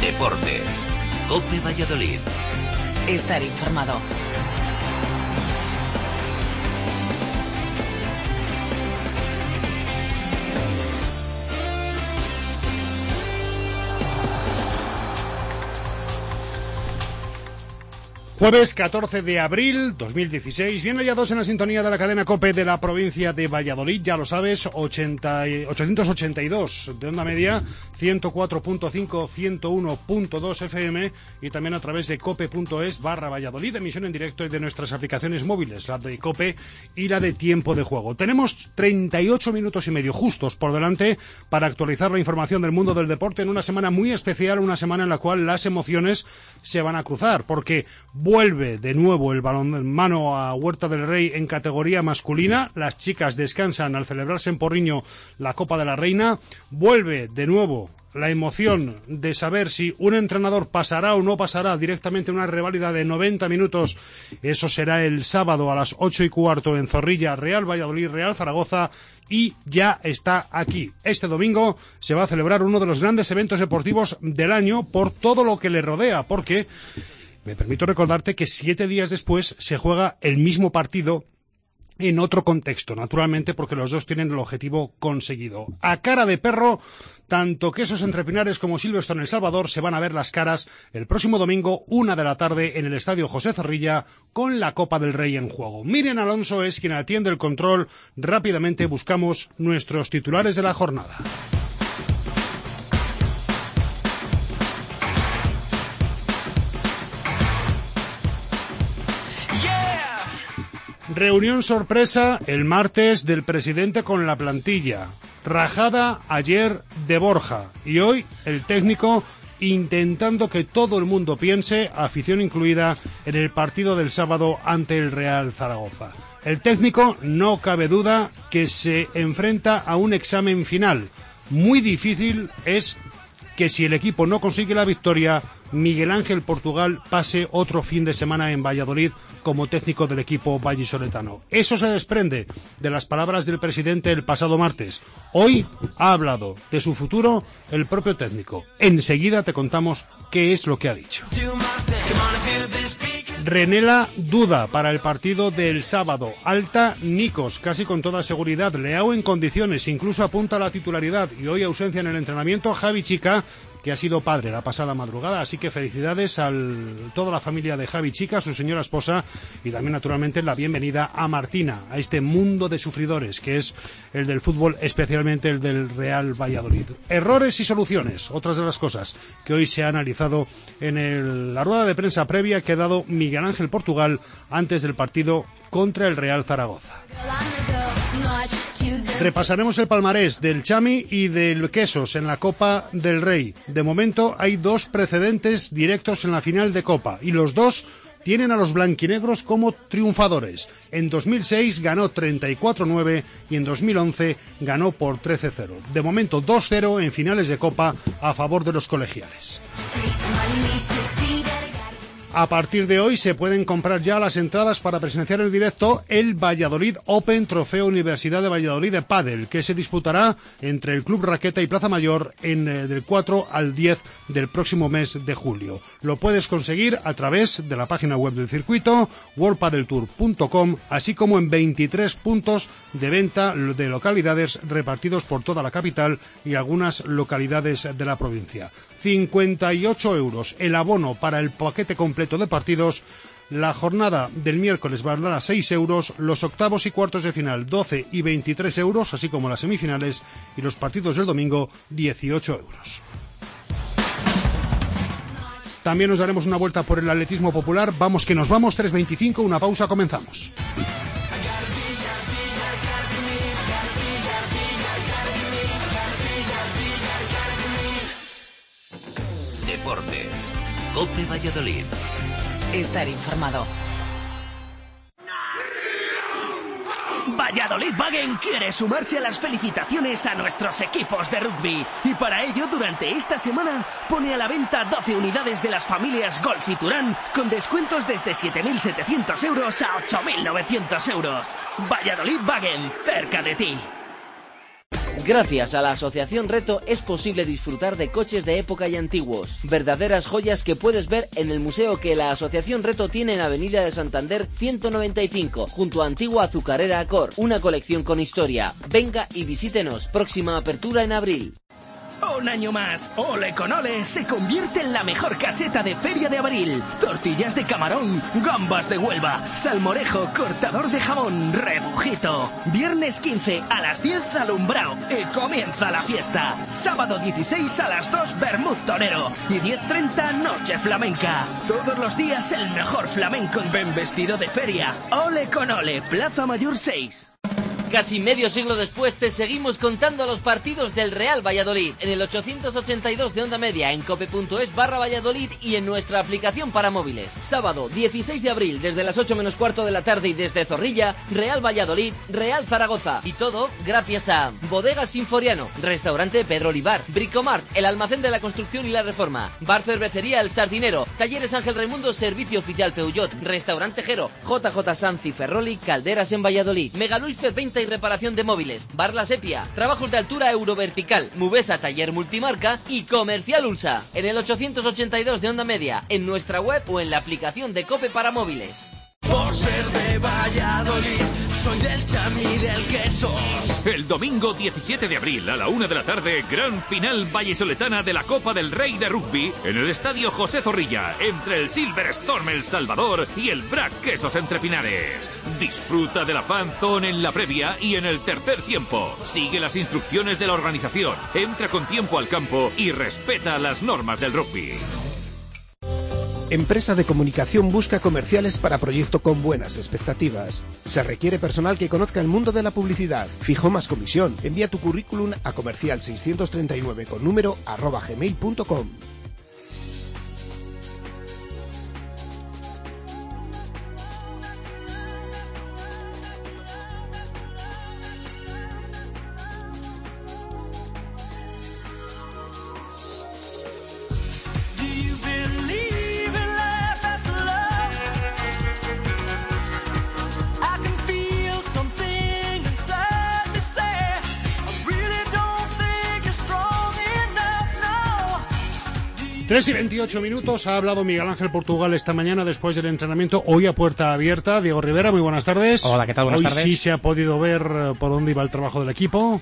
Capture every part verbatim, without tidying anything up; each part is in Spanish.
Deportes. COPE Valladolid. Estar informado. Jueves catorce de abril dos mil dieciséis, bien hallados en la sintonía de la cadena COPE de la provincia de Valladolid, ya lo sabes, ochenta, ochocientos ochenta y dos de onda media, ciento cuatro punto cinco, ciento uno punto dos F M y también a través de cope.es barra Valladolid, emisión en directo y de nuestras aplicaciones móviles, la de COPE y la de Tiempo de Juego. Tenemos treinta y ocho minutos y medio justos por delante para actualizar la información del mundo del deporte en una semana muy especial, una semana en la cual las emociones se van a cruzar, porque vuelve de nuevo el balonmano a Huerta del Rey en categoría masculina. Las chicas descansan al celebrarse en Porriño la Copa de la Reina. Vuelve de nuevo la emoción de saber si un entrenador pasará o no pasará directamente una reválida de noventa minutos. Eso será el sábado a las ocho y cuarto en Zorrilla, Real Valladolid, Real Zaragoza. Y ya está aquí. Este domingo se va a celebrar uno de los grandes eventos deportivos del año por todo lo que le rodea, porque me permito recordarte que siete días después se juega el mismo partido en otro contexto, naturalmente, porque los dos tienen el objetivo conseguido. A cara de perro, tanto Quesos Entre Pinares como Silverstone El Salvador se van a ver las caras el próximo domingo, una de la tarde, en el Estadio José Zorrilla, con la Copa del Rey en juego. Miriam Alonso es quien atiende el control. Rápidamente buscamos nuestros titulares de la jornada. Reunión sorpresa el martes del presidente con la plantilla. Rajada ayer de Borja. Y hoy el técnico intentando que todo el mundo piense, afición incluida, en el partido del sábado ante el Real Zaragoza. El técnico, no cabe duda, que se enfrenta a un examen final. Muy difícil es que si el equipo no consigue la victoria, Miguel Ángel Portugal pase otro fin de semana en Valladolid como técnico del equipo vallisoletano. Eso se desprende de las palabras del presidente el pasado martes. Hoy ha hablado de su futuro el propio técnico. Enseguida te contamos qué es lo que ha dicho. Renela duda para el partido del sábado. Alta Nikos, casi con toda seguridad. Leao en condiciones, incluso apunta a la titularidad. Y hoy ausencia en el entrenamiento Javi Chica, que ha sido padre la pasada madrugada, así que felicidades a toda la familia de Javi Chica, su señora esposa, y también naturalmente la bienvenida a Martina, a este mundo de sufridores que es el del fútbol, especialmente el del Real Valladolid. Errores y soluciones, otras de las cosas que hoy se ha analizado en el, la rueda de prensa previa que ha dado Miguel Ángel Portugal antes del partido contra el Real Zaragoza. Repasaremos el palmarés del Chami y del Quesos en la Copa del Rey. De momento hay dos precedentes directos en la final de Copa y los dos tienen a los blanquinegros como triunfadores. En dos mil seis ganó treinta y cuatro a nueve y en dos mil once ganó por trece a cero. De momento dos a cero en finales de Copa a favor de los colegiales. A partir de hoy se pueden comprar ya las entradas para presenciar en directo el Valladolid Open Trofeo Universidad de Valladolid de Pádel, que se disputará entre el Club Raqueta y Plaza Mayor en, eh, del cuatro al diez del próximo mes de julio. Lo puedes conseguir a través de la página web del circuito, world padel tour punto com, así como en veintitrés puntos de venta de localidades repartidos por toda la capital y algunas localidades de la provincia. cincuenta y ocho euros el abono para el paquete completo de partidos. La jornada del miércoles valdrá seis euros, los octavos y cuartos de final doce y veintitrés euros, así como las semifinales, y los partidos del domingo dieciocho euros. También nos daremos una vuelta por el atletismo popular. Vamos que nos vamos, tres veinticinco, una pausa, comenzamos. Deportes. COPE Valladolid. Estar informado. Valladolid Wagen quiere sumarse a las felicitaciones a nuestros equipos de rugby y para ello durante esta semana pone a la venta doce unidades de las familias Golf y Turán con descuentos desde siete mil setecientos euros a ocho mil novecientos euros. Valladolid Wagen, cerca de ti. Gracias a la Asociación Reto es posible disfrutar de coches de época y antiguos, verdaderas joyas que puedes ver en el museo que la Asociación Reto tiene en Avenida de Santander ciento noventa y cinco, junto a Antigua Azucarera Acor, una colección con historia. Venga y visítenos, próxima apertura en abril. Un año más, Ole con Ole se convierte en la mejor caseta de Feria de Abril. Tortillas de camarón, gambas de Huelva, salmorejo, cortador de jamón, rebujito. Viernes quince a las diez alumbrao y comienza la fiesta. Sábado dieciséis a las dos Bermud Torero y diez treinta noche flamenca. Todos los días el mejor flamenco. Ven vestido de feria. Ole con Ole, Plaza Mayor seis. Casi medio siglo después te seguimos contando los partidos del Real Valladolid en el ochocientos ochenta y dos de Onda Media, en cope.es barra Valladolid y en nuestra aplicación para móviles. Sábado dieciséis de abril desde las ocho menos cuarto de la tarde y desde Zorrilla, Real Valladolid, Real Zaragoza. Y todo gracias a Bodegas Sinforiano, Restaurante Pedro Olivar, Bricomart, el almacén de la construcción y la reforma, Bar Cervecería El Sardinero, Talleres Ángel Raimundo, Servicio Oficial Peugeot, Restaurante Jero, J J Sanz y Ferroli, Calderas en Valladolid, Megalulfer veinte y reparación de móviles, Bar La Sepia, trabajos de altura Eurovertical, Mubesa Taller Multimarca y Comercial Ulsa. En el ochocientos ochenta y dos de Onda Media, en nuestra web o en la aplicación de Cope para móviles. Por ser de Valladolid, soy del Chami del Quesos. El domingo diecisiete de abril a la una de la tarde, gran final vallisoletana de la Copa del Rey de Rugby en el Estadio José Zorrilla, entre el Silver Storm El Salvador y el Brac Quesos Entre Pinares. Disfruta de la fan zone en la previa y en el tercer tiempo. Sigue las instrucciones de la organización, entra con tiempo al campo y respeta las normas del rugby. Empresa de comunicación busca comerciales para proyecto con buenas expectativas. Se requiere personal que conozca el mundo de la publicidad. Fijo más comisión. Envía tu currículum a comercial seiscientos treinta y nueve con número arroba gmail punto com. tres y veintiocho minutos, ha hablado Miguel Ángel Portugal esta mañana después del entrenamiento, hoy a puerta abierta. Diego Rivera, muy buenas tardes. Hola, ¿qué tal? Buenas hoy tardes. Hoy sí se ha podido ver por dónde iba el trabajo del equipo.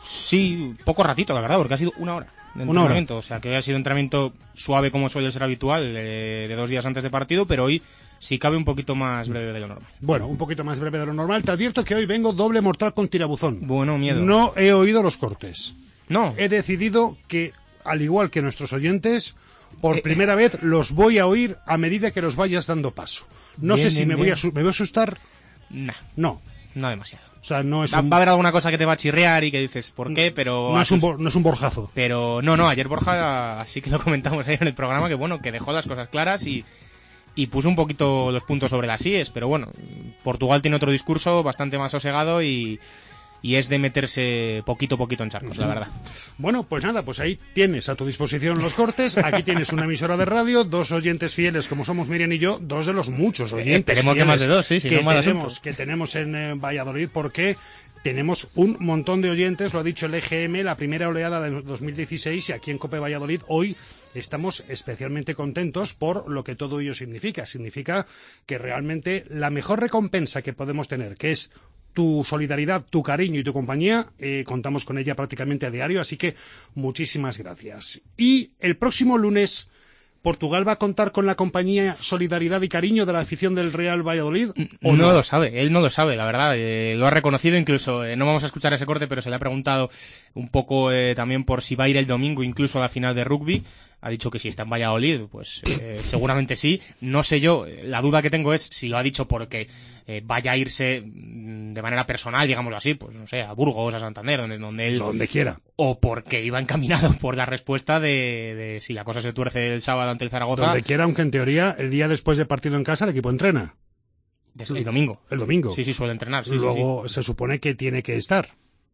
Sí, poco ratito, la verdad, porque ha sido una hora de entrenamiento. O sea, que hoy ha sido un entrenamiento suave como suele ser habitual, de, de dos días antes de partido, pero hoy sí cabe un poquito más breve de lo normal. Bueno, un poquito más breve de lo normal. Te advierto que hoy vengo doble mortal con tirabuzón. Bueno, miedo. No he oído los cortes. No. He decidido que, al igual que nuestros oyentes, por primera vez los voy a oír a medida que los vayas dando paso. No bien, sé si bien, me bien. voy a su- me voy a asustar. Nah, No. no demasiado. O sea, no es Va, un, va a haber alguna cosa que te va a chirriar y que dices, ¿por qué? Pero no es un, asus- bor- no es un borjazo. Pero no, no, ayer Borja, así que lo comentamos ayer en el programa, que bueno, que dejó las cosas claras y, y puso un poquito los puntos sobre las íes, pero bueno, Portugal tiene otro discurso bastante más sosegado y, y es de meterse poquito a poquito en charcos, la verdad. Bueno, pues nada, pues ahí tienes a tu disposición los cortes. Aquí tienes una emisora de radio, dos oyentes fieles como somos Miriam y yo, dos de los muchos oyentes esperemos que fieles más de dos, sí, si que, no, mal tenemos, asunto. que tenemos en eh, Valladolid, porque tenemos un montón de oyentes, lo ha dicho el E G M, la primera oleada de dos mil dieciséis, y aquí en Cope Valladolid hoy estamos especialmente contentos por lo que todo ello significa. Significa que realmente la mejor recompensa que podemos tener, que es tu solidaridad, tu cariño y tu compañía, eh, contamos con ella prácticamente a diario, así que muchísimas gracias. Y el próximo lunes, ¿Portugal va a contar con la compañía, solidaridad y cariño de la afición del Real Valladolid? ¿o No no? lo sabe, él no lo sabe, la verdad, eh, lo ha reconocido incluso, eh, no vamos a escuchar ese corte, pero se le ha preguntado un poco eh, también por si va a ir el domingo incluso a la final de rugby. Ha dicho que si está en Valladolid, pues eh, seguramente sí. No sé yo, la duda que tengo es si lo ha dicho porque eh, vaya a irse mm, de manera personal, digámoslo así, pues no sé, a Burgos, a Santander, donde, donde él... Donde quiera. O porque iba encaminado por la respuesta de, de si la cosa se tuerce el sábado ante el Zaragoza. Donde quiera, aunque en teoría el día después del partido en casa el equipo entrena. El domingo. El domingo. Sí, sí, suele entrenar. Sí, Luego sí, sí. se supone que tiene que estar.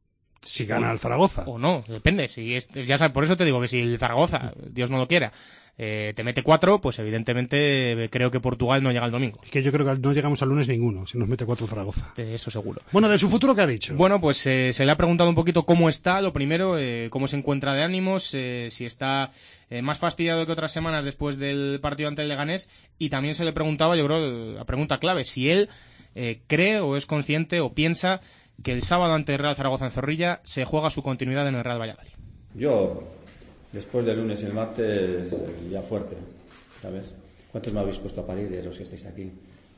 Si gana el Zaragoza. O no, depende. Si es, ya sabes, por eso te digo que si el Zaragoza, Dios no lo quiera, eh, te mete cuatro, pues evidentemente creo que Portugal no llega el domingo. Es que yo creo que no llegamos al lunes ninguno, si nos mete cuatro Zaragoza. De eso seguro. Bueno, de su futuro, ¿qué ha dicho? Bueno, pues eh, se le ha preguntado un poquito cómo está, lo primero, eh, cómo se encuentra de ánimos, eh, si está eh, más fastidiado que otras semanas después del partido ante el Leganés, y también se le preguntaba, yo creo, la pregunta clave, si él eh, cree o es consciente o piensa que el sábado ante el Real Zaragoza en Zorrilla se juega su continuidad en el Real Valladolid. Yo, después del lunes y el martes, ya fuerte, ¿sabes? ¿Cuántos me habéis puesto a parir de los que estáis aquí?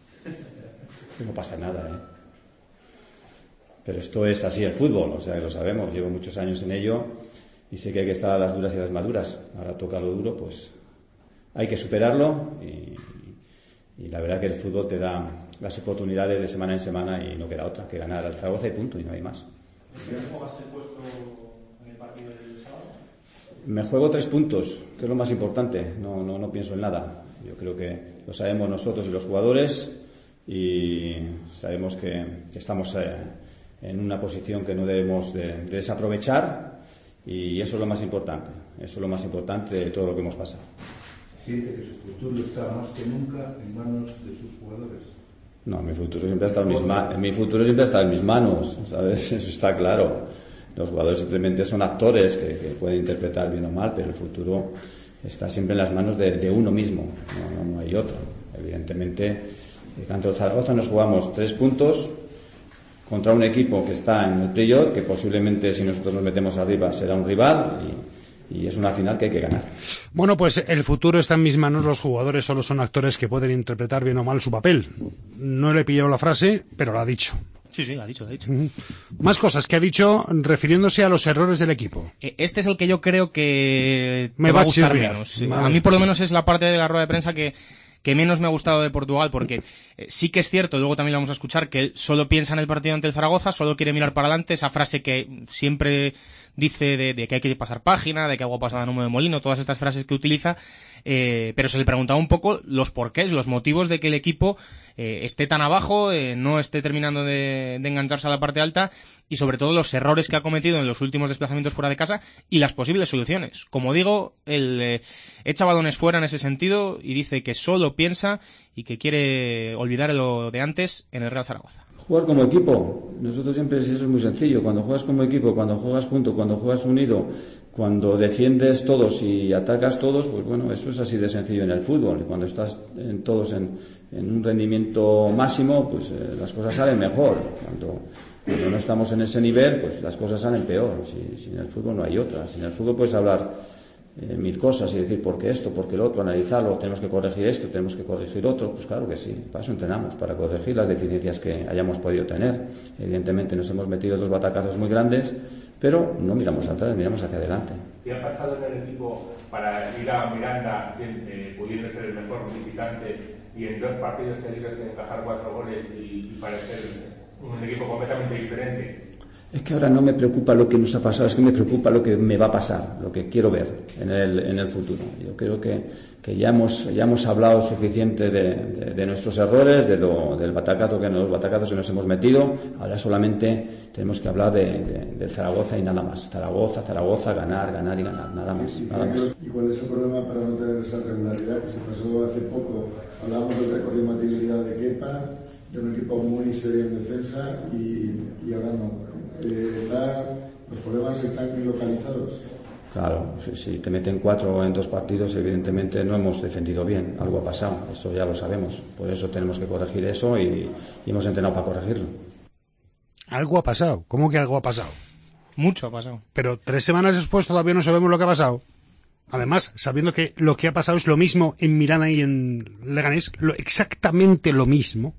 No pasa nada, ¿eh? Pero esto es así el fútbol, o sea, lo sabemos, llevo muchos años en ello y sé que hay que estar a las duras y a las maduras. Ahora toca lo duro, pues hay que superarlo y, y la verdad que el fútbol te da las oportunidades de semana en semana y no queda otra que ganar al Zaragoza y punto, y no hay más. ¿Qué jugaste el puesto en el partido del sábado? Me juego tres puntos, que es lo más importante, no, no, no pienso en nada. Yo creo que lo sabemos nosotros y los jugadores y sabemos que, que estamos eh, en una posición que no debemos de, de desaprovechar y eso es lo más importante, eso es lo más importante de todo lo que hemos pasado. Siente que su futuro está más que nunca en manos de sus jugadores. No, mi futuro siempre ha estado en mis manos, mi futuro siempre ha estado en mis manos, ¿sabes? Eso está claro. Los jugadores simplemente son actores que, que pueden interpretar bien o mal, pero el futuro está siempre en las manos de, de uno mismo, no, no, no hay otro. Evidentemente, contra el Zaragoza nos jugamos tres puntos contra un equipo que está en el playoff, que posiblemente si nosotros nos metemos arriba será un rival y Y es una final que hay que ganar. Bueno, pues el futuro está en mis manos. Los jugadores solo son actores que pueden interpretar bien o mal su papel. No le he pillado la frase, pero la ha dicho. Sí, sí, la ha dicho, la ha dicho. Uh-huh. Más cosas que ha dicho refiriéndose a los errores del equipo. Este es el que yo creo que me va va a gustar chirriar. menos. Vale. A mí por lo menos es la parte de la rueda de prensa que que menos me ha gustado de Portugal, porque eh, sí que es cierto, luego también lo vamos a escuchar, que él solo piensa en el partido ante el Zaragoza, solo quiere mirar para adelante, esa frase que siempre dice de, de que hay que pasar página, de que agua pasada no mueve molino, todas estas frases que utiliza, eh, pero se le preguntaba un poco los porqués, los motivos de que el equipo eh, esté tan abajo, eh, no esté terminando de, de engancharse a la parte alta, y sobre todo los errores que ha cometido en los últimos desplazamientos fuera de casa y las posibles soluciones. Como digo, él eh, echa balones fuera en ese sentido y dice que solo piensa y que quiere olvidar lo de antes en el Real Zaragoza. Jugar como equipo, nosotros siempre eso es muy sencillo, cuando juegas como equipo, cuando juegas junto, cuando juegas unido, cuando defiendes todos y atacas todos, pues bueno, eso es así de sencillo en el fútbol, y cuando estás en todos en, en un rendimiento máximo, pues eh, las cosas salen mejor, cuando, cuando no estamos en ese nivel, pues las cosas salen peor, si, si en el fútbol no hay otra, si en el fútbol puedes hablar Eh, mil cosas y decir por qué esto, por qué lo otro, analizarlo, tenemos que corregir esto, tenemos que corregir otro, pues claro que sí, para eso entrenamos, para corregir las deficiencias que hayamos podido tener. Evidentemente nos hemos metido dos batacazos muy grandes, pero no miramos atrás, miramos hacia adelante. ¿Qué ha pasado en el equipo para ir a Miranda, eh, pudiendo ser el mejor visitante y en dos partidos seguidos encajar cuatro goles y, y parecer un equipo completamente diferente? Es que ahora no me preocupa lo que nos ha pasado, es que me preocupa lo que me va a pasar, lo que quiero ver en el, en el futuro. Yo creo que, que ya hemos ya hemos hablado suficiente de, de, de nuestros errores, de lo, del batacazo que los batacazos que nos hemos metido. Ahora solamente tenemos que hablar de, de, del Zaragoza y nada más. Zaragoza, Zaragoza, ganar, ganar y ganar, nada más. Nada más. ¿Y cuál es el problema para no tener esa regularidad que se pasó hace poco? Hablábamos del récord de materialidad de Kepa, de un equipo muy serio en defensa y, y ahora no. Eh, está, los problemas están muy localizados. Claro, si, si te meten cuatro en dos partidos, evidentemente no hemos defendido bien, algo ha pasado, eso ya lo sabemos, por eso tenemos que corregir eso y, y hemos entrenado para corregirlo. Algo ha pasado, ¿cómo que algo ha pasado? Mucho ha pasado. Pero tres semanas después todavía no sabemos lo que ha pasado. Además, sabiendo que lo que ha pasado es lo mismo en Miranda y en Leganés, lo, exactamente lo mismo,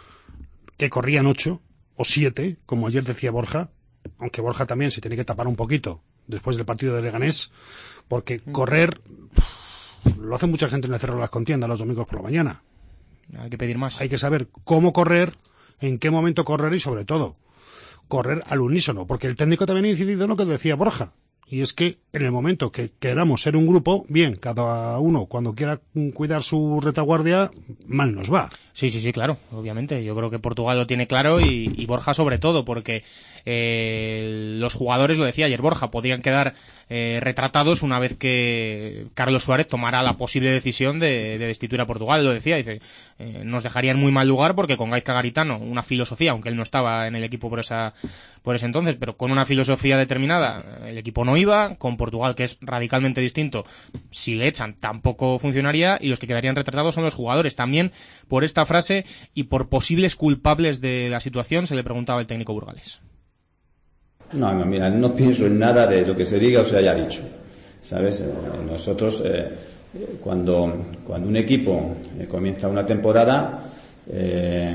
que corrían ocho o siete, como ayer decía Borja, aunque Borja también se tiene que tapar un poquito después del partido de Leganés, porque correr pff, lo hace mucha gente en el Cerro de las Contiendas los domingos por la mañana. Hay que pedir más. Hay que saber cómo correr, en qué momento correr y sobre todo, correr al unísono, porque el técnico también ha incidido en lo que decía Borja, y es que en el momento que queramos ser un grupo, bien, cada uno cuando quiera cuidar su retaguardia, mal nos va. Sí, sí, sí, claro, obviamente. Yo creo que Portugal lo tiene claro y, y Borja sobre todo, porque eh, los jugadores, lo decía ayer Borja, podrían quedar eh, retratados una vez que Carlos Suárez tomara la posible decisión de, de destituir a Portugal. Lo decía, dice, eh, nos dejaría en muy mal lugar porque con Gaizka Garitano, una filosofía, aunque él no estaba en el equipo por esa por ese entonces, pero con una filosofía determinada, el equipo no iba. Con Portugal, que es radicalmente distinto, si le echan tampoco funcionaría, y los que quedarían retratados son los jugadores. También por esta frase y por posibles culpables de la situación se le preguntaba el técnico burgalés. No, no, mira, no pienso en nada de lo que se diga o se haya dicho, ¿sabes? Eh, nosotros, eh, cuando, cuando un equipo eh, comienza una temporada, eh,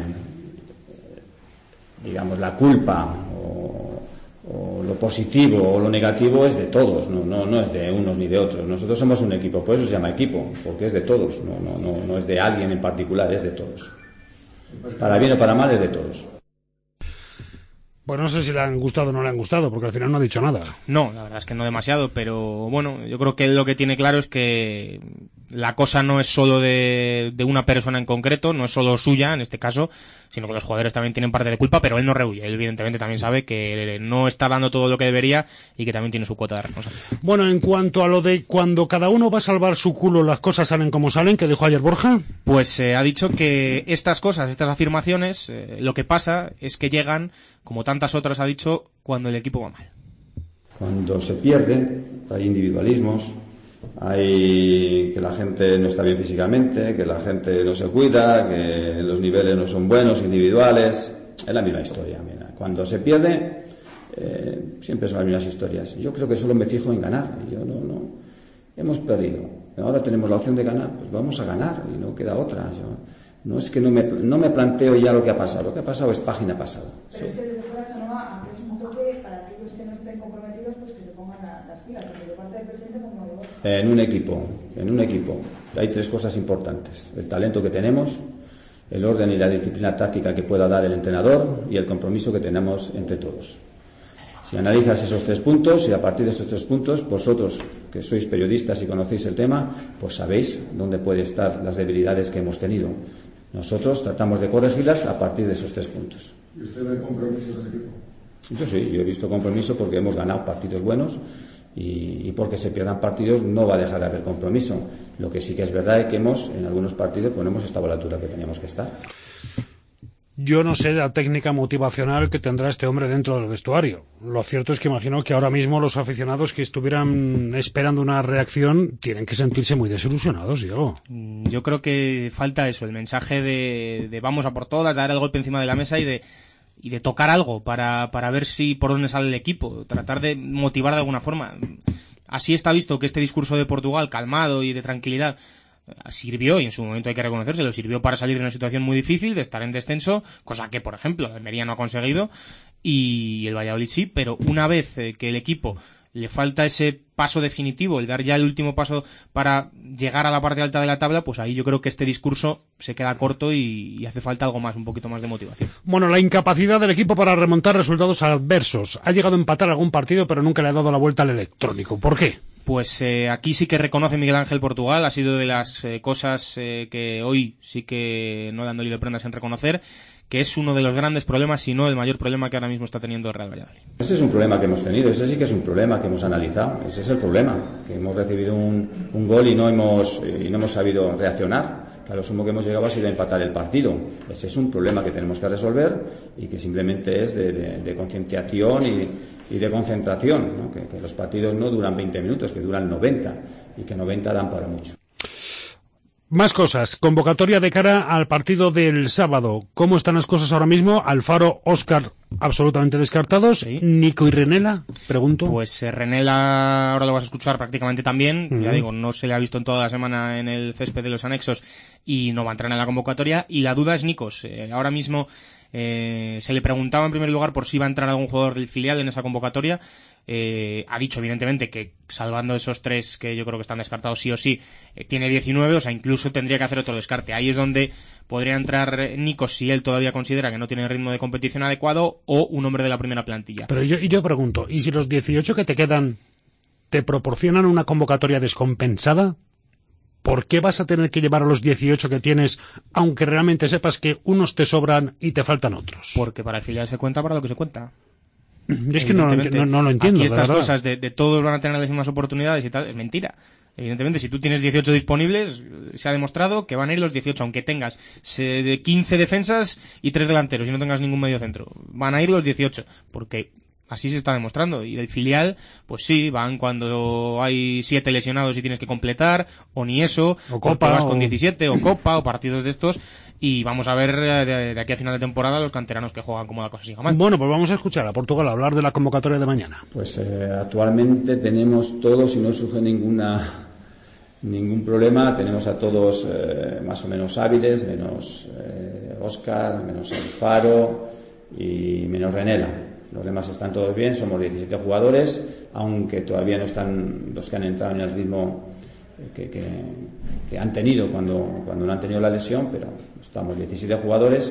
digamos, la culpa o, o lo positivo o lo negativo es de todos, no, no, no es de unos ni de otros. Nosotros somos un equipo, por eso se llama equipo, porque es de todos, no, no, no, no es de alguien en particular, es de todos. Para bien o para mal es de todos. Bueno, no sé si le han gustado o no le han gustado, porque al final no ha dicho nada. No, la verdad es que no demasiado, pero bueno, yo creo que lo que tiene claro es que la cosa no es solo de, de una persona en concreto, no es solo suya en este caso, sino que los jugadores también tienen parte de culpa, pero él no rehuye. Él evidentemente también sabe que no está dando todo lo que debería y que también tiene su cuota de responsabilidad. Bueno, en cuanto a lo de cuando cada uno va a salvar su culo, las cosas salen como salen, que dijo ayer Borja. Pues eh, ha dicho que estas cosas, estas afirmaciones, eh, lo que pasa es que llegan, como tantas otras ha dicho, cuando el equipo va mal. Cuando se pierde, hay individualismos, hay que la gente no está bien físicamente, que la gente no se cuida, que los niveles no son buenos, individuales. Es la misma historia. Mira. Cuando se pierde, eh, siempre son las mismas historias. Yo creo que solo me fijo en ganar. Yo no, no. Hemos perdido. Ahora tenemos la opción de ganar, pues vamos a ganar y no queda otra. Yo, no es que no me, no me planteo ya lo que ha pasado. Lo que ha pasado es página pasada. Pero es que desde fuera sonaba, aunque es un toque para aquellos que no estén comprometidos, pues que se pongan a, las pilas, porque de parte del presidente como de Borja. En un equipo, en un equipo, hay tres cosas importantes: el talento que tenemos, el orden y la disciplina táctica que pueda dar el entrenador y el compromiso que tenemos entre todos. Si analizas esos tres puntos y a partir de esos tres puntos, vosotros que sois periodistas y conocéis el tema, pues sabéis dónde pueden estar las debilidades que hemos tenido. Nosotros tratamos de corregirlas a partir de esos tres puntos. ¿Y usted ve compromisos del equipo? Yo sí, yo he visto compromiso porque hemos ganado partidos buenos y, y porque se pierdan partidos no va a dejar de haber compromiso. Lo que sí que es verdad es que hemos, en algunos partidos, pues no hemos estado a la altura que teníamos que estar. Yo no sé la técnica motivacional que tendrá este hombre dentro del vestuario. Lo cierto es que imagino que ahora mismo los aficionados que estuvieran esperando una reacción tienen que sentirse muy desilusionados, Diego. Yo creo que falta eso, el mensaje de, de vamos a por todas, dar el golpe encima de la mesa y de y de tocar algo para, para ver si por dónde sale el equipo, tratar de motivar de alguna forma. Así está visto que este discurso de Portugal, calmado y de tranquilidad, sirvió, y en su momento hay que reconocerse, lo sirvió para salir de una situación muy difícil, de estar en descenso, cosa que, por ejemplo, el Almería no ha conseguido, y el Valladolid sí, pero una vez eh, que el equipo le falta ese paso definitivo, el dar ya el último paso para llegar a la parte alta de la tabla, pues ahí yo creo que este discurso se queda corto y, y hace falta algo más, un poquito más de motivación. Bueno, la incapacidad del equipo para remontar resultados adversos. Ha llegado a empatar algún partido, pero nunca le ha dado la vuelta al electrónico. ¿Por qué? Pues eh, aquí sí que reconoce Miguel Ángel Portugal, ha sido de las eh, cosas eh, que hoy sí que no le han dolido prendas en reconocer, que es uno de los grandes problemas, si no el mayor problema que ahora mismo está teniendo el Real Valladolid. Ese es un problema que hemos tenido, ese sí que es un problema que hemos analizado, ese es el problema, que hemos recibido un, un gol y no hemos y no hemos sabido reaccionar, que a lo sumo que hemos llegado ha sido a empatar el partido. Ese es un problema que tenemos que resolver y que simplemente es de, de, de concienciación y, y de concentración, ¿no? que, que los partidos no duran veinte minutos, que duran noventa y que noventa dan para mucho. Más cosas. Convocatoria de cara al partido del sábado. ¿Cómo están las cosas ahora mismo? Alfaro, Óscar, absolutamente descartados. Sí. Nico y Renela, pregunto. Pues eh, Renela ahora lo vas a escuchar prácticamente también. Uh-huh. Ya digo, no se le ha visto en toda la semana en el césped de los anexos y no va a entrar en la convocatoria. Y la duda es Nikos. Eh, ahora mismo eh, se le preguntaba en primer lugar por si iba a entrar algún jugador del filial en esa convocatoria. Eh, ha dicho evidentemente que salvando esos tres que yo creo que están descartados sí o sí, eh, tiene diecinueve, o sea incluso tendría que hacer otro descarte. Ahí es donde podría entrar Nikos si él todavía considera que no tiene ritmo de competición adecuado o un hombre de la primera plantilla. Pero yo, y yo pregunto, ¿y si los dieciocho que te quedan te proporcionan una convocatoria descompensada? ¿por qué vas a tener que llevar a los dieciocho que tienes, aunque realmente sepas que unos te sobran y te faltan otros? Porque para el filial se cuenta para lo que se cuenta. Es que no, no, no lo entiendo. Aquí estas verdad. cosas de, de todos van a tener las mismas oportunidades y tal, es mentira. Evidentemente, si tú tienes dieciocho disponibles, se ha demostrado que van a ir los dieciocho, aunque tengas de quince defensas y tres delanteros y no tengas ningún medio centro. Van a ir los dieciocho, porque así se está demostrando. Y del filial, pues sí, van cuando hay siete lesionados y tienes que completar, o ni eso, o Copa, vas o... con diecisiete, o Copa, o partidos de estos. Y vamos a ver de, de aquí a final de temporada los canteranos que juegan como la cosa siga mal. Bueno, pues vamos a escuchar a Portugal hablar de la convocatoria de mañana. Pues eh, actualmente tenemos todos, y no surge ninguna ningún problema, tenemos a todos eh, más o menos hábiles, menos eh, Óscar, menos Alfaro y menos Renela. Los demás están todos bien, somos diecisiete jugadores, aunque todavía no están los que han entrado en el ritmo que, que, que han tenido cuando, cuando no han tenido la lesión, pero estamos diecisiete jugadores.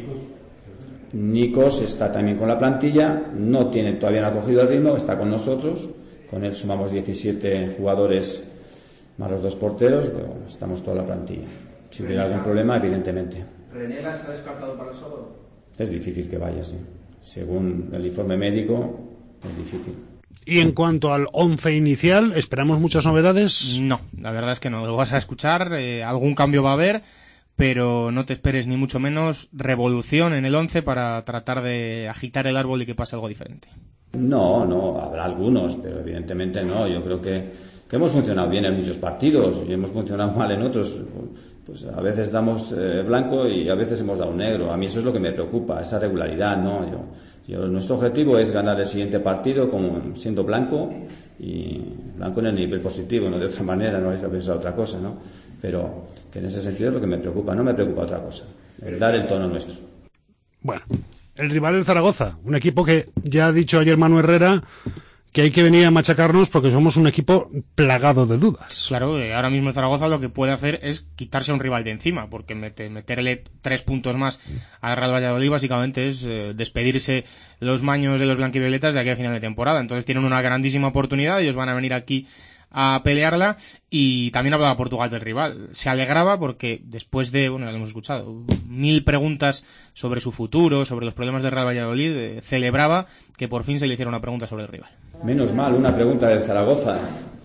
Nikos está también con la plantilla, no tiene, todavía no ha cogido el ritmo, está con nosotros, con él sumamos diecisiete jugadores más los dos porteros, pero estamos toda la plantilla. Si hubiera algún problema, evidentemente. ¿Renela está descartado para el sábado? Es difícil que vaya, sí. Según el informe médico, es difícil. Y en cuanto al once inicial, ¿esperamos muchas novedades? No, la verdad es que no. Lo vas a escuchar, eh, algún cambio va a haber, pero no te esperes ni mucho menos revolución en el once para tratar de agitar el árbol y que pase algo diferente. No, no, habrá algunos, pero evidentemente no. Yo creo que, que hemos funcionado bien en muchos partidos y hemos funcionado mal en otros. Pues a veces damos eh, blanco y a veces hemos dado negro. A mí eso es lo que me preocupa, esa regularidad, ¿no? Yo, yo, nuestro objetivo es ganar el siguiente partido como siendo blanco, y blanco en el nivel positivo, no de otra manera, no vais a pensar otra cosa, ¿no? Pero que en ese sentido es lo que me preocupa, no me preocupa otra cosa, el dar el tono nuestro. Bueno, el rival es Zaragoza, un equipo que ya ha dicho ayer Manu Herrera que hay que venir a machacarnos porque somos un equipo plagado de dudas. Claro, eh, ahora mismo el Zaragoza lo que puede hacer es quitarse a un rival de encima, porque meter, meterle tres puntos más al Real Valladolid básicamente es eh, despedirse los maños de los blanquivioletas de aquí a final de temporada. Entonces tienen una grandísima oportunidad, ellos van a venir aquí a pelearla. Y también hablaba Portugal del rival. Se alegraba porque después de, bueno, ya lo hemos escuchado, mil preguntas sobre su futuro, sobre los problemas del Real Valladolid, eh, celebraba que por fin se le hiciera una pregunta sobre el rival. Menos mal, una pregunta del Zaragoza.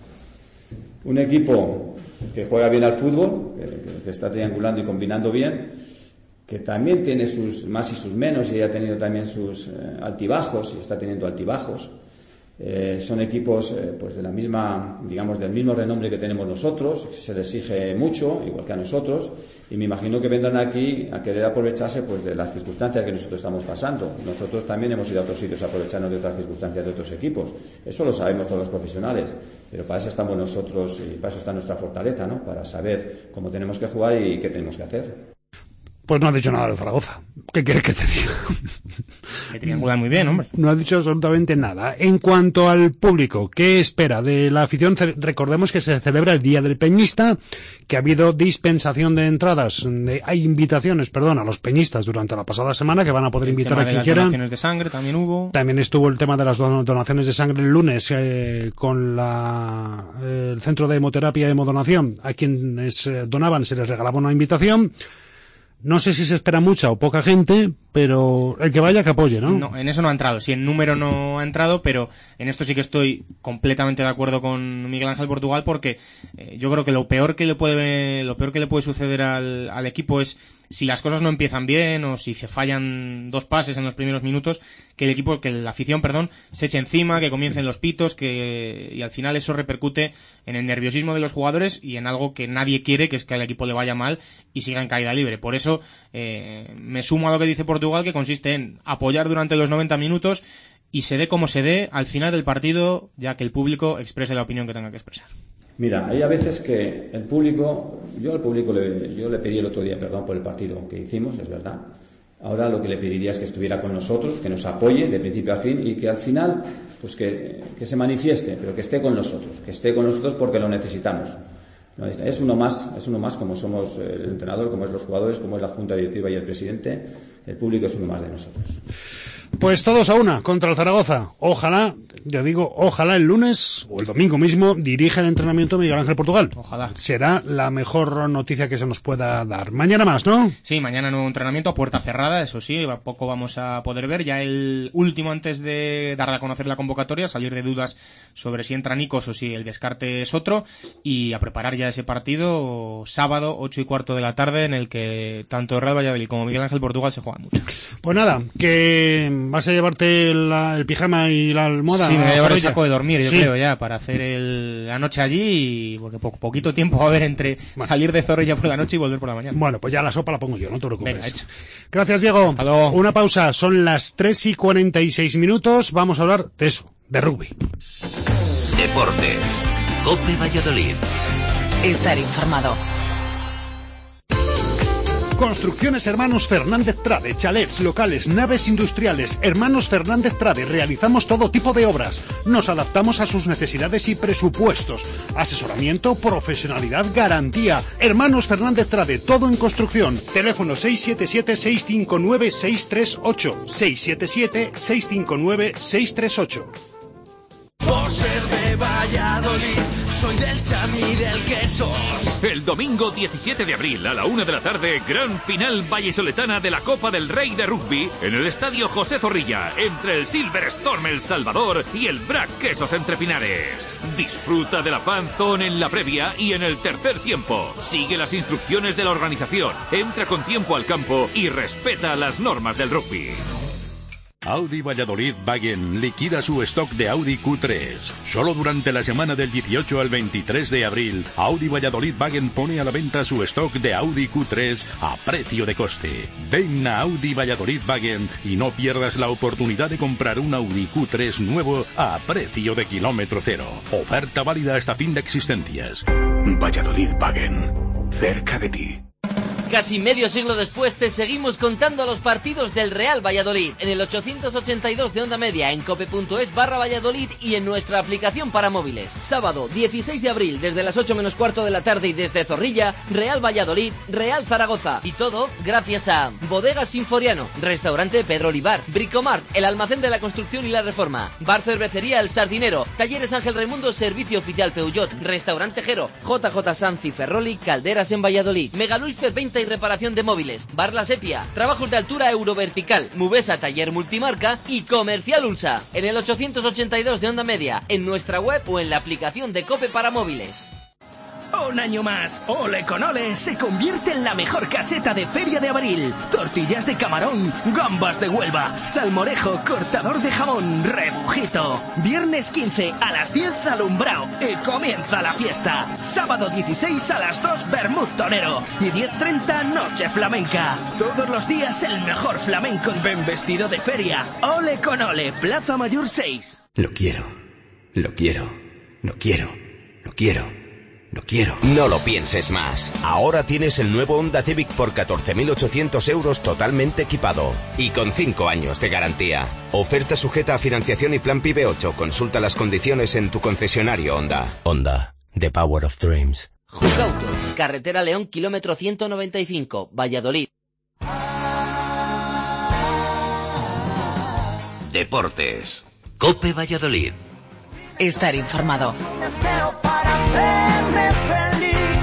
Un equipo que juega bien al fútbol, que, que está triangulando y combinando bien, que también tiene sus más y sus menos y ha tenido también sus eh, altibajos y está teniendo altibajos. Eh, son equipos eh, pues de la misma, digamos, del mismo renombre que tenemos nosotros, se les exige mucho, igual que a nosotros, y me imagino que vendrán aquí a querer aprovecharse pues de las circunstancias que nosotros estamos pasando. Nosotros también hemos ido a otros sitios a aprovecharnos de otras circunstancias de otros equipos. Eso lo sabemos todos los profesionales, pero para eso estamos nosotros y para eso está nuestra fortaleza, ¿no? Para saber cómo tenemos que jugar y qué tenemos que hacer. Pues no ha dicho nada del Zaragoza. ¿Qué quieres que te diga? Que triangula muy bien, hombre. No ha dicho absolutamente nada. En cuanto al público, ¿qué espera de la afición? Recordemos que se celebra el Día del Peñista, que ha habido dispensación de entradas, de, hay invitaciones, perdón, a los peñistas durante la pasada semana, que van a poder el invitar a quien quieran. Donaciones de sangre también hubo. También estuvo el tema de las donaciones de sangre el lunes eh, con la, eh, el Centro de Hemoterapia y Hemodonación. A quienes eh, donaban se les regalaba una invitación. No sé si se espera mucha o poca gente, pero el que vaya que apoye, ¿no? No, en eso no ha entrado. Sí, en número no ha entrado, pero en esto sí que estoy completamente de acuerdo con Miguel Ángel Portugal, porque eh, yo creo que lo peor que le puede, lo peor que le puede suceder al, al equipo es si las cosas no empiezan bien o si se fallan dos pases en los primeros minutos, que el equipo, que la afición, perdón, se eche encima, que comiencen los pitos, que y al final eso repercute en el nerviosismo de los jugadores y en algo que nadie quiere, que es que al equipo le vaya mal y siga en caída libre. Por eso eh, me sumo a lo que dice Portugal, que consiste en apoyar durante los noventa minutos y se dé como se dé al final del partido, ya que el público exprese la opinión que tenga que expresar. Mira, hay a veces que el público, yo al público le, yo le pedí el otro día perdón por el partido que hicimos, es verdad. Ahora lo que le pediría es que estuviera con nosotros, que nos apoye de principio a fin y que al final, pues que, que se manifieste, pero que esté con nosotros, que esté con nosotros porque lo necesitamos. Es uno más, es uno más como somos el entrenador, como es los jugadores, como es la junta directiva y el presidente, el público es uno más de nosotros. Pues todos a una contra el Zaragoza. Ojalá, ya digo, ojalá el lunes o el domingo mismo dirija el entrenamiento Miguel Ángel Portugal. Ojalá. Será la mejor noticia que se nos pueda dar. Mañana más, ¿no? Sí, mañana nuevo entrenamiento a puerta cerrada, eso sí, poco vamos a poder ver. Ya el último antes de dar a conocer la convocatoria, salir de dudas sobre si entra Nikos o si el descarte es otro, y a preparar ya ese partido sábado, ocho y cuarto de la tarde, en el que tanto Real Valladolid como Miguel Ángel Portugal se juegan mucho. Pues nada, que vas a llevarte la, el pijama y la almohada. Sí, me voy a llevar el saco de dormir, yo sí. creo, ya, para hacer el, la noche allí, y porque po poquito tiempo va a haber entre bueno. salir de Zorrilla por la noche y volver por la mañana. Bueno, pues ya la sopa la pongo yo, no te preocupes. Venga, hecho. Gracias, Diego. Hasta luego. Una pausa, son las tres y cuarenta y seis minutos, vamos a hablar de eso, de rugby. Deportes, COPE Valladolid. Estar informado. Construcciones Hermanos Fernández Trade, chalets, locales, naves industriales. Hermanos Fernández Trade, realizamos todo tipo de obras. Nos adaptamos a sus necesidades y presupuestos. Asesoramiento, profesionalidad, garantía. Hermanos Fernández Trade, todo en construcción. Teléfono seis siete siete, seis cinco nueve, seis tres ocho. seis siete siete, seis cinco nueve, seis tres ocho. Por ser de Valladolid, soy del Chami del Quesos. El domingo diecisiete de abril a la una de la tarde, gran final vallisoletana de la Copa del Rey de Rugby en el estadio José Zorrilla, entre el Silver Storm El Salvador y el Brac Quesos Entre Pinares. Disfruta de la fan zone en la previa y en el tercer tiempo. Sigue las instrucciones de la organización, entra con tiempo al campo y respeta las normas del rugby. Audi Valladolid Wagen liquida su stock de Audi Q tres. Solo durante la semana del dieciocho al veintitrés de abril, Audi Valladolid Wagen pone a la venta su stock de Audi Q tres a precio de coste. Ven a Audi Valladolid Wagen y no pierdas la oportunidad de comprar un Audi Q tres nuevo a precio de kilómetro cero. Oferta válida hasta fin de existencias. Valladolid Wagen, cerca de ti. Casi medio siglo después te seguimos contando los partidos del Real Valladolid en el ochocientos ochenta y dos de onda media, en cope.es barra Valladolid y en nuestra aplicación para móviles. Sábado dieciséis de abril desde las ocho menos cuarto de la tarde y desde Zorrilla, Real Valladolid, Real Zaragoza. Y todo gracias a Bodegas Sinforiano, Restaurante Pedro Olivar, Bricomart, el almacén de la construcción y la reforma, Bar Cervecería El Sardinero, Talleres Ángel Raimundo, Servicio Oficial Peugeot, Restaurante Jero, J J Sanz y Ferroli, Calderas en Valladolid, Megalulfer veinte y reparación de móviles, Bar La Sepia, trabajos de altura Eurovertical, Mubesa Taller Multimarca y Comercial Ulsa. En el ochocientos ochenta y dos de onda media, en nuestra web o en la aplicación de Cope para móviles. Un año más, Ole con Ole se convierte en la mejor caseta de Feria de Abril. Tortillas de camarón, gambas de Huelva, salmorejo, cortador de jamón, rebujito. Viernes quince a las diez alumbrao y comienza la fiesta. Sábado dieciséis a las dos Bermud Torero y diez treinta noche flamenca. Todos los días el mejor flamenco. Ven vestido de feria. Ole con Ole, Plaza Mayor seis. Lo quiero, lo quiero, lo quiero, lo quiero. Lo quiero. No lo pienses más. Ahora tienes el nuevo Honda Civic por catorce mil ochocientos euros totalmente equipado y con cinco años de garantía. Oferta sujeta a financiación y plan PIBE ocho. Consulta las condiciones en tu concesionario Honda. Honda, the power of dreams. Jucauto, carretera León, kilómetro ciento noventa y cinco, Valladolid. Deportes, COPE Valladolid. Estar informado. Deseo para hacerme feliz.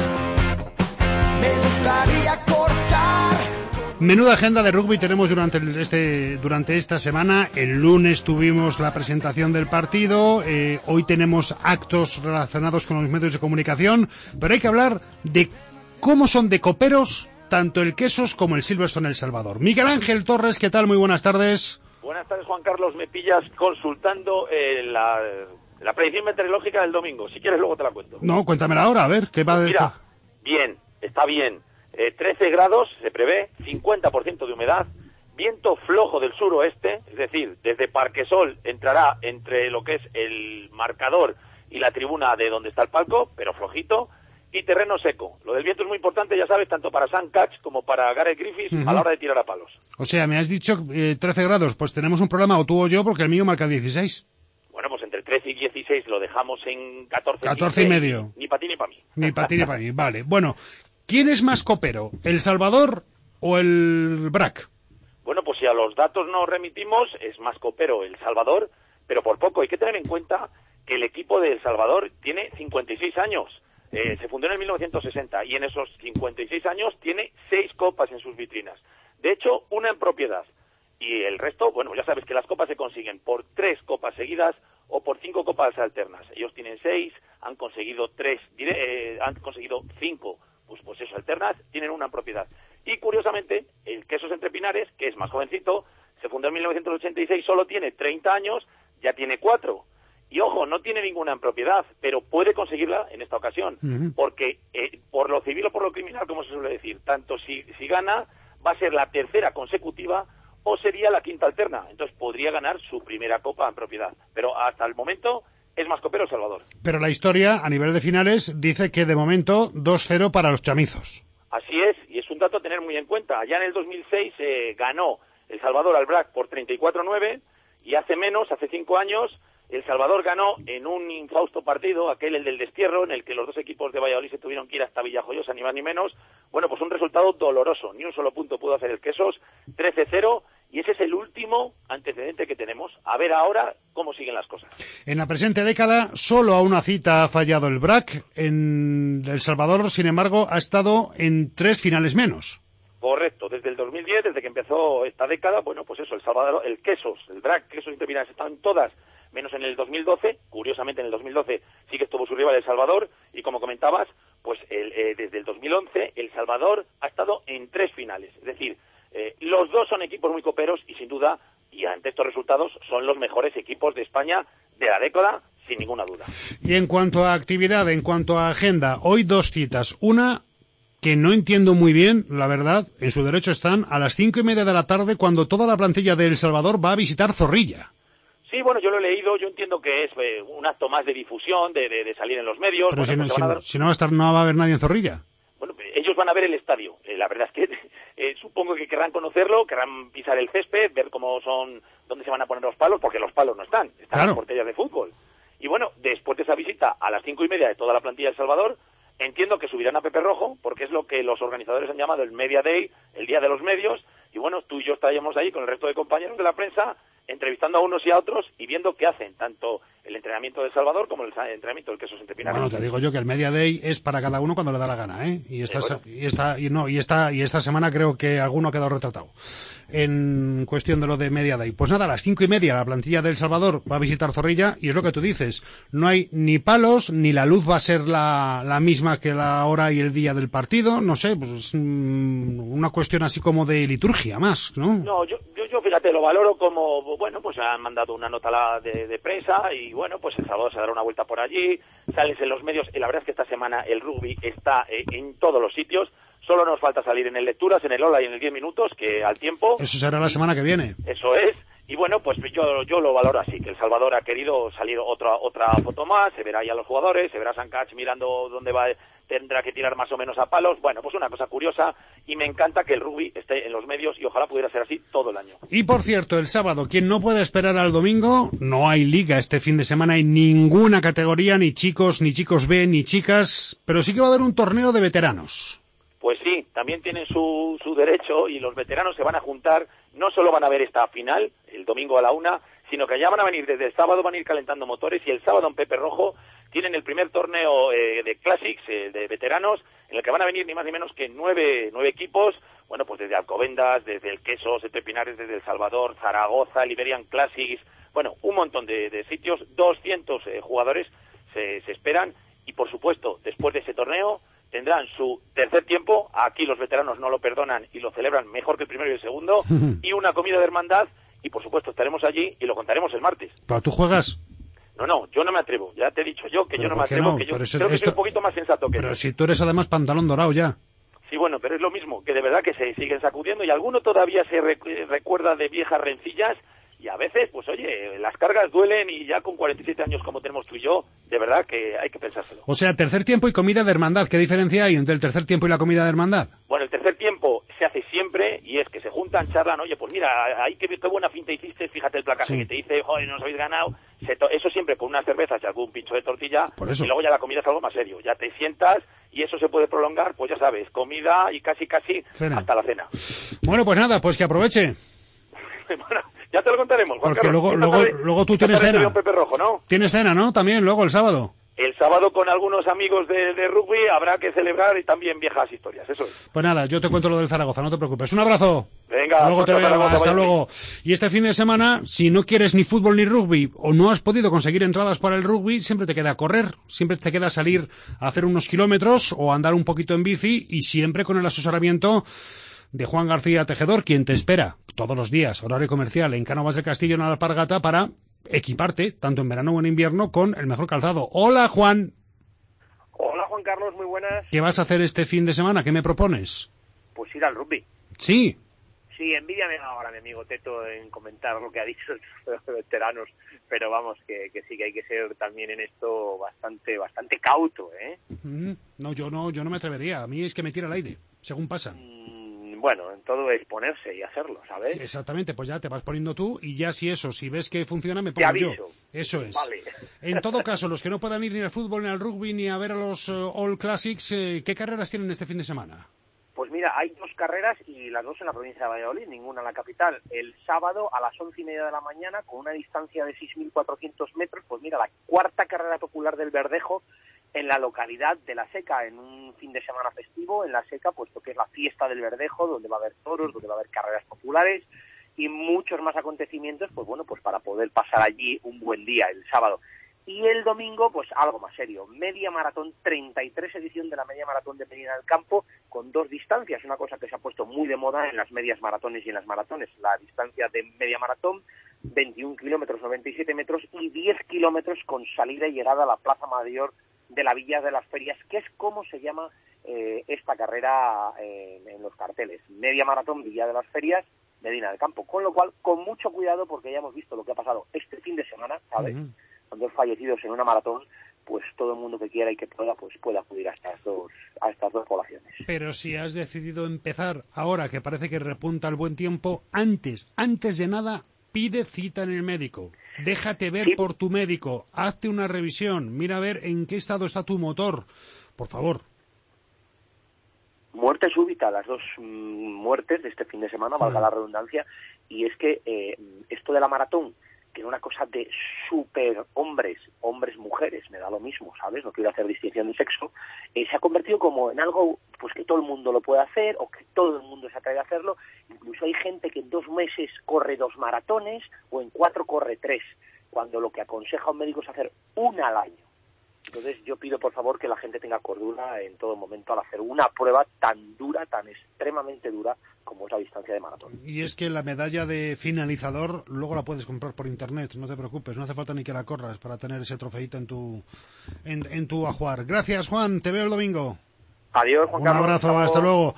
Me gustaría cortar. Menuda agenda de rugby tenemos durante el, este durante esta semana. El lunes tuvimos la presentación del partido, eh, hoy tenemos actos relacionados con los medios de comunicación, pero hay que hablar de cómo son de coperos tanto el Quesos como el Silverstone El Salvador. Miguel Ángel Torres, ¿qué tal? Muy buenas tardes. Buenas tardes, Juan Carlos. Me pillas consultando eh, la, la predicción meteorológica del domingo. Si quieres, luego te la cuento. No, cuéntamela ahora, a ver, ¿qué va a decir? Mira, bien, está bien. Eh, trece grados se prevé, cincuenta por ciento de humedad, viento flojo del suroeste, es decir, desde Parquesol entrará entre lo que es el marcador y la tribuna de donde está el palco, pero flojito, y terreno seco. Lo del viento es muy importante, ya sabes, tanto para Sam Catch como para Gareth Griffiths uh-huh. a la hora de tirar a palos. O sea, me has dicho eh, trece grados, pues tenemos un problema, o tú o yo, porque el mío marca dieciséis. Bueno, pues entre trece y dieciséis lo dejamos en catorce. catorce y medio. Ni para ti ni para mí. Ni para ti ni para mí, vale. Bueno, ¿quién es más copero, El Salvador o el Brac? Bueno, pues si a los datos nos remitimos, es más copero El Salvador, pero por poco. Hay que tener en cuenta que el equipo de El Salvador tiene cincuenta y seis años. Eh, se fundó en el mil novecientos sesenta y en esos cincuenta y seis años tiene seis copas en sus vitrinas. De hecho, una en propiedad. Y el resto, bueno, ya sabes que las copas se consiguen por tres copas seguidas o por cinco copas alternas. Ellos tienen seis, han conseguido tres, eh, han conseguido cinco, pues, pues eso, alternas, tienen una en propiedad. Y curiosamente, el Quesos Entre Pinares, que es más jovencito, se fundó en mil novecientos ochenta y seis, solo tiene treinta años, ya tiene cuatro. Y ojo, no tiene ninguna en propiedad, pero puede conseguirla en esta ocasión, uh-huh. porque eh, por lo civil o por lo criminal, como se suele decir, tanto si, si gana, va a ser la tercera consecutiva o sería la quinta alterna. Entonces podría ganar su primera copa en propiedad. Pero hasta el momento es más copero El Salvador. Pero la historia, a nivel de finales, dice que de momento dos cero para los chamizos. Así es, y es un dato a tener muy en cuenta. Allá en el dos mil seis eh, ganó El Salvador al B R A C por treinta y cuatro a nueve, y hace menos, hace cinco años, El Salvador ganó en un infausto partido, aquel el del destierro, en el que los dos equipos de Valladolid se tuvieron que ir hasta Villajoyosa, ni más ni menos. Bueno, pues un resultado doloroso, ni un solo punto pudo hacer el Quesos, trece cero, y ese es el último antecedente que tenemos. A ver ahora cómo siguen las cosas. En la presente década, solo a una cita ha fallado el B R A C. En El Salvador, sin embargo, ha estado en tres finales menos. Correcto, desde el dos mil diez, desde que empezó esta década, bueno, pues eso, El Salvador, el Quesos, el B R A C, Quesos Entre Pinares, estaban todas, menos en el dos mil doce. Curiosamente, en el dos mil doce sí que estuvo su rival El Salvador, y como comentabas, pues el, eh, desde el dos mil once El Salvador ha estado en tres finales. Es decir, eh, los dos son equipos muy coperos y sin duda, y ante estos resultados, son los mejores equipos de España de la década, sin ninguna duda. Y en cuanto a actividad, en cuanto a agenda, hoy dos citas. Una que no entiendo muy bien, la verdad, en su derecho están a las cinco y media de la tarde, cuando toda la plantilla de El Salvador va a visitar Zorrilla. Sí, bueno, yo lo he leído, yo entiendo que es eh, un acto más de difusión, de, de, de salir en los medios. Pero bueno, si, no, pues si, van a no, dar... si no va a estar, no va a haber nadie en Zorrilla. Bueno, ellos van a ver el estadio. Eh, la verdad es que eh, supongo que querrán conocerlo, querrán pisar el césped, ver cómo son, dónde se van a poner los palos, porque los palos no están, están claro. Las porterías de fútbol. Y bueno, después de esa visita a las cinco y media de toda la plantilla de El Salvador, entiendo que subirán a Pepe Rojo, porque es lo que los organizadores han llamado el Media Day, el día de los medios, y bueno, tú y yo estaríamos ahí con el resto de compañeros de la prensa, entrevistando a unos y a otros y viendo qué hacen, tanto el entrenamiento de El Salvador como el entrenamiento del Quesos Entre Pinares. Bueno, te digo yo que el Media Day es para cada uno cuando le da la gana, ¿eh? Y esta, eh, bueno. y esta, y no, y esta, y esta semana creo que alguno ha quedado retratado en cuestión de lo de Media Day. Pues nada, a las cinco y media la plantilla de El Salvador va a visitar Zorrilla y es lo que tú dices, no hay ni palos, ni la luz va a ser la, la misma que la hora y el día del partido, no sé, pues es una cuestión así como de liturgia más, ¿no? No, yo, yo, yo fíjate, lo valoro como, bueno, pues han mandado una nota de, de prensa y bueno, pues El Salvador se dará una vuelta por allí, sales en los medios y la verdad es que esta semana el rugby está eh, en todos los sitios. Solo nos falta salir en el Lecturas, en el Hola y en el diez minutos, que al tiempo... Eso será la semana que viene. Eso es. Y bueno, pues yo yo lo valoro así, que El Salvador ha querido salir otra otra foto más, se verá ahí a los jugadores, se verá a Sancach mirando dónde va, tendrá que tirar más o menos a palos. Bueno, pues una cosa curiosa, y me encanta que el rugby esté en los medios y ojalá pudiera ser así todo el año. Y por cierto, el sábado, quien no puede esperar al domingo, no hay liga este fin de semana en ninguna categoría, ni chicos, ni chicos B, ni chicas, pero sí que va a haber un torneo de veteranos. Pues sí, también tienen su, su derecho y los veteranos se van a juntar, no solo van a ver esta final, el domingo a la una, sino que ya van a venir desde el sábado, van a ir calentando motores y el sábado en Pepe Rojo tienen el primer torneo eh, de Classics, eh, de veteranos, en el que van a venir ni más ni menos que nueve, nueve equipos, bueno, pues desde Alcobendas, desde el Quesos, Entre Pinares, desde El Salvador, Zaragoza, Liberian Classics, bueno, un montón de, de sitios, doscientos eh, jugadores se, se esperan y por supuesto, después de ese torneo, tendrán su tercer tiempo, aquí los veteranos no lo perdonan y lo celebran mejor que el primero y el segundo, y una comida de hermandad, y por supuesto estaremos allí y lo contaremos el martes. ¿Pero tú juegas? No, no, yo no me atrevo, ya te he dicho yo que yo no me atrevo, no? que yo pero creo que esto... soy un poquito más sensato que Pero tú. si tú eres además pantalón dorado ya. Sí, bueno, pero es lo mismo, que de verdad que se siguen sacudiendo y alguno todavía se recu- recuerda de viejas rencillas. Y a veces, pues oye, las cargas duelen y ya con cuarenta y siete años como tenemos tú y yo, de verdad que hay que pensárselo. O sea, tercer tiempo y comida de hermandad. ¿Qué diferencia hay entre el tercer tiempo y la comida de hermandad? Bueno, el tercer tiempo se hace siempre y es que se juntan, charlan, oye, pues mira, ahí qué, qué buena finta hiciste, fíjate el placaje sí. que te dice, joder, nos habéis ganado. Se to- eso siempre con unas cervezas y algún pincho de tortilla. Por eso. Y luego ya la comida es algo más serio. Ya te sientas y eso se puede prolongar, pues ya sabes, comida y casi casi cena. Hasta la cena. Bueno, pues nada, pues que aproveche. Bueno, ya te lo contaremos, Juan Porque Carlos. luego, luego, tarde, luego tú tienes cena. Un Pepe Rojo, ¿no? Tienes cena, ¿no? También, luego el sábado. El sábado con algunos amigos de, de rugby habrá que celebrar y también viejas historias, eso es. Pues nada, yo te cuento lo del Zaragoza, no te preocupes. Un abrazo. Venga, luego te veo, Zaragoza, hasta vaya luego. Y este fin de semana, si no quieres ni fútbol ni rugby o no has podido conseguir entradas para el rugby, siempre te queda correr, siempre te queda salir a hacer unos kilómetros o andar un poquito en bici y siempre con el asesoramiento de Juan García Tejedor, quien te espera todos los días, horario comercial, en Cánovas del Castillo, en Alpargata, para equiparte, tanto en verano o en invierno, con el mejor calzado. Hola, Juan. Hola, Juan Carlos, muy buenas. ¿Qué vas a hacer este fin de semana? ¿Qué me propones? Pues ir al rugby. Sí. Sí, envidia me da ahora mi amigo Teto en comentar lo que ha dicho los veteranos, pero vamos, que, que sí que hay que ser también en esto bastante bastante cauto, ¿eh? Mm, no, yo no, yo no me atrevería. A mí es que me tira al aire, según pasa. Mm, bueno, en todo es ponerse y hacerlo, ¿sabes? Exactamente, pues ya te vas poniendo tú y ya si eso, si ves que funciona, me pongo te aviso. yo. Eso es. Vale. En todo caso, los que no puedan ir ni al fútbol, ni al rugby, ni a ver a los uh, All Classics, eh, ¿qué carreras tienen este fin de semana? Pues mira, hay dos carreras y las dos en la provincia de Valladolid, ninguna en la capital. El sábado a las once y media de la mañana, con una distancia de seis mil cuatrocientos metros, pues mira, la cuarta carrera popular del Verdejo en la localidad de La Seca, en un fin de semana festivo en La Seca, puesto que es la fiesta del Verdejo, donde va a haber toros, donde va a haber carreras populares y muchos más acontecimientos, pues bueno, pues para poder pasar allí un buen día el sábado. Y el domingo, pues algo más serio, media maratón, treinta y tres edición de la media maratón de Medina del Campo, con dos distancias, una cosa que se ha puesto muy de moda en las medias maratones y en las maratones, la distancia de media maratón, veintiún kilómetros, noventa y siete metros, y diez kilómetros con salida y llegada a la Plaza Mayor de la Villa de las Ferias, que es como se llama eh, esta carrera eh, en los carteles, media maratón, Villa de las Ferias, Medina del Campo, con lo cual, con mucho cuidado, porque ya hemos visto lo que ha pasado este fin de semana, ¿sabes?, uh-huh. con dos fallecidos en una maratón, pues todo el mundo que quiera y que pueda, pues puede acudir a estas dos, a estas dos poblaciones. Pero si has decidido empezar ahora, que parece que repunta el buen tiempo, antes, antes de nada, pide cita en el médico. Déjate ver sí. por tu médico, hazte una revisión, mira a ver en qué estado está tu motor, por favor. Muerte súbita, las dos mm, muertes de este fin de semana, valga la redundancia, y es que eh, esto de la maratón, que era una cosa de super hombres, hombres, mujeres, me da lo mismo, ¿sabes? No quiero hacer distinción de sexo, eh, se ha convertido como en algo pues que todo el mundo lo puede hacer o que todo el mundo se atreve a hacerlo. Incluso hay gente que en dos meses corre dos maratones o en cuatro corre tres, cuando lo que aconseja un médico es hacer una al año. Entonces yo pido por favor que la gente tenga cordura en todo momento al hacer una prueba tan dura, tan extremadamente dura como es la distancia de maratón. Y es que la medalla de finalizador luego la puedes comprar por internet, no te preocupes, no hace falta ni que la corras para tener ese trofeito en tu en, en tu ajuar. Gracias, Juan, te veo el domingo. Adiós, Juan Carlos. Un abrazo, hasta luego.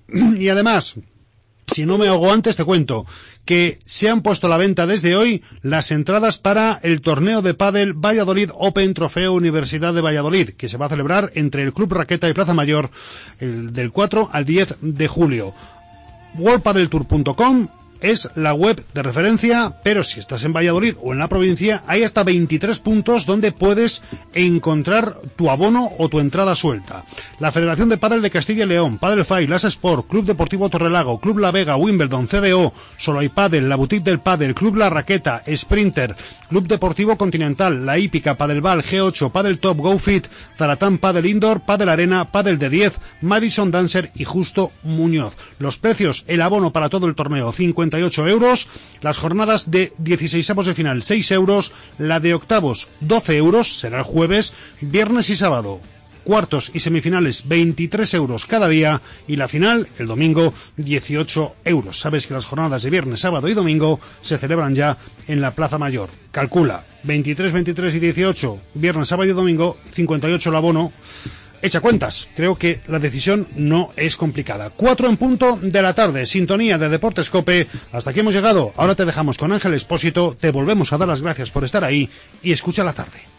Y además, si no me ahogo antes, te cuento que se han puesto a la venta desde hoy las entradas para el torneo de pádel Valladolid Open Trofeo Universidad de Valladolid, que se va a celebrar entre el Club Raqueta y Plaza Mayor el, del cuatro al diez de julio. world padel tour punto com es la web de referencia, pero si estás en Valladolid o en la provincia, hay hasta veintitrés puntos donde puedes encontrar tu abono o tu entrada suelta. La Federación de Pádel de Castilla y León, Padel Five, Las Sport, Club Deportivo Torrelago, Club La Vega, Wimbledon, C D O, Solo hay Pádel, la Boutique del Pádel, Club La Raqueta, Sprinter, Club Deportivo Continental, La Hípica, Padelbal, G ocho, Padel Top, GoFit, Zaratán Padel Indoor, Padel Arena, Padel de diez, Madison Dancer y Justo Muñoz. Los precios, el abono para todo el torneo, cincuenta y ocho euros, las jornadas de dieciseisavos de final, seis euros, la de octavos, doce euros, será el jueves, viernes y sábado, cuartos y semifinales, veintitrés euros cada día, y la final, el domingo, dieciocho euros. Sabes que las jornadas de viernes, sábado y domingo se celebran ya en la Plaza Mayor. Calcula, veintitrés, veintitrés y dieciocho, viernes, sábado y domingo, cincuenta y ocho el abono. Echa cuentas, creo que la decisión no es complicada. Cuatro en punto de la tarde, sintonía de Deportes COPE. Hasta aquí hemos llegado. Ahora te dejamos con Ángel Expósito, te volvemos a dar las gracias por estar ahí y escucha la tarde.